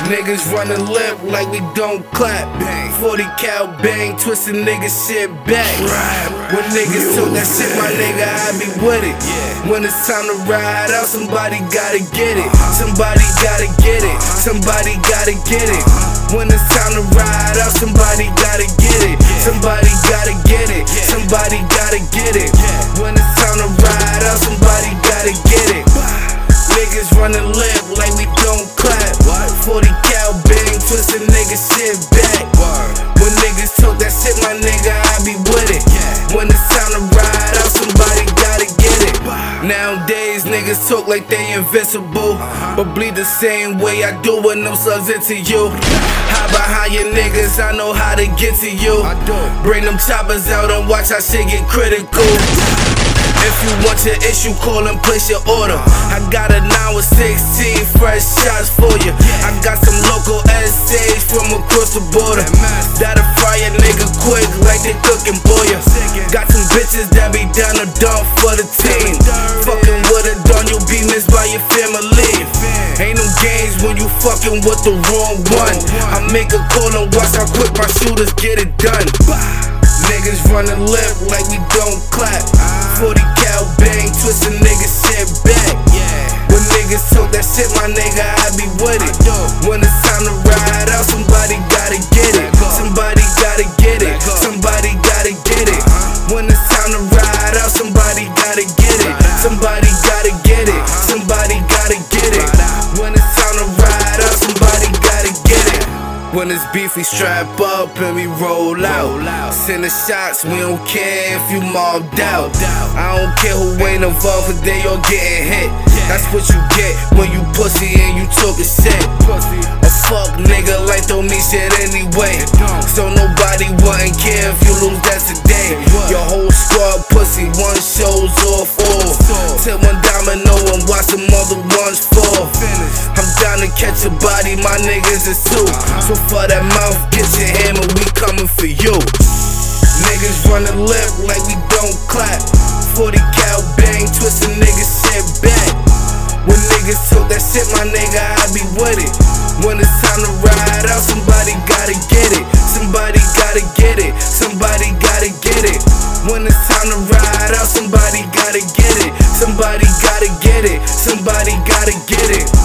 Niggas running lip like we don't clap. 40 cal bang, twisting niggas shit back. When niggas talk that shit, my nigga, I be with it. When it's time to ride out, somebody gotta get it. Somebody gotta get it. Somebody gotta get it. When it's time to ride out, somebody gotta get it. Somebody gotta get it. Somebody gotta get it. When it's time to ride out, somebody gotta get it. Niggas running lip like we don't clap. 40 cal bang, twisting niggas shit back. When niggas talk that shit, my nigga, I be with it. When it's time to ride out, somebody gotta get it. Nowadays niggas talk like they invincible, but bleed the same way I do when them slugs into you. Hide behind your niggas, I know how to get to you. Bring them choppers out and watch how shit get critical. If you want your issue, call and place your order. I got a 9 with 16 fresh shots for you. I got some local essays from across the border that'll fry a nigga quick like they cooking boya. Got some bitches that be down to dump for the team. Fucking with a done, you'll be missed by your family. Ain't no games when you fucking with the wrong one. I make a call and watch how quick my shooters get it done. Niggas running lip like we don't clap. 40 cal bang, twisting niggas shit back. When niggas talk that shit, my nigga, I be with it. When it's time to ride out, somebody gotta get it. Somebody gotta get it. Somebody gotta get it. When it's time to ride out, somebody gotta get it. Somebody gotta get it. Somebody gotta get it. When it's time to ride out, somebody gotta get it. When it's beef, we strap up and we roll out. Send the shots, we don't care if you mobbed out. I don't care who ain't involved, cause they all getting hit. That's what you get when you pussy and you talking shit. A fuck nigga like don't mean shit anyway. So nobody wouldn't care if you lose that today. Your whole squad pussy, one shows off all. Tip one domino and watch the other ones fall. I'm down to catch a body, my niggas is two. So for that mouth, get your hammer, we coming for you. Niggas running lip like we don't clap. 40 cal bang, twisting niggas shit back. When niggas talk that shit, my nigga, I be with it. When it's time to ride out, somebody gotta get it. Somebody gotta get it. Somebody gotta get it. When it's time to ride out, somebody gotta get it. Somebody gotta get it. Somebody gotta get it.